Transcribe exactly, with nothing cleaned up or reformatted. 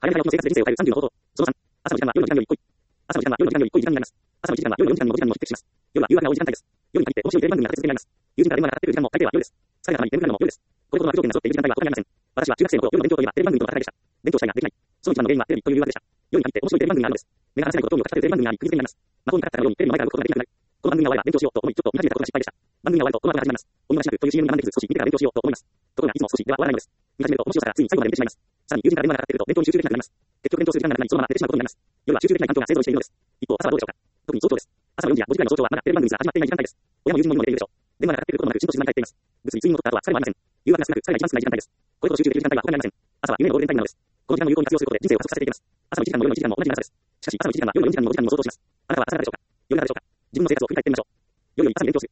早め早起きの生活で人生を変えるさんじゅうの方法。そのさん、朝の時間は夜の時間より濃い。朝の時間は夜の時間より濃い時間になります。朝のいちじかんは夜のよじかんのごじかんも匹敵します。夜は誘惑が多い時間帯です。夜に限って面白いテレビ番組が立て続けになります。友人から電話がかかってくる時間も大抵は夜です。疲れがたまり眠くなるのも夜です。これほどの悪条件が揃っている時間帯は他にありません。私は中学生の頃、夜の勉強といえばテレビ番組との戦いでした。勉強したいができない。その一番の原因はテレビという誘惑でした。夜に限って面白いテレビ番組があるのです。目が離せないことを興味をかかっているテレビ番組があり、釘付けになります。魔法にかかったかのようにテレビの前から動くことができなくなる。この番組が終われば勉強しようと思い、ちょっと見始めたことが失敗でした。番組が終わるとこの後が始まります。お見逃しなくという シーエム に我慢できず少し見てから勉強しようと思います。ところがいつも少しでは終わらないのです。見始めると面白さがついに最後まで見てしまいます。さらに友人から電話がかかってくると勉強に集中できなくなります。結局勉強する時間がなくなりそのまま寝てしまうことになります。夜は集中できない環境が勢ぞろいしているのです。一方、朝はどうでしょうか。特に早朝です。朝のよじやごじくらいの早朝はまだテレビ番組が始まっていない時間帯です。親も友人も今も寝ているでしょう。電話がかかってくることもなく仕事に帰っています。物理睡眠をとった後は疲れもありません。誘惑が少なく疲れが一番少ない時間帯です。これほど集中できる時間帯は他にありません。朝は夢のゴールデンタイムなのです。この時間を有効に活用することで人生を加速させていきます。朝のいちじかんも夜のいちじかんも同じ長さです。しかし朝のいちじかんは夜のよじかんもごじかんも想像します。あなたは朝からでしょうか。夜型でしょうか。自分の生活を振り返ってみましょう。夜より朝に勉強する。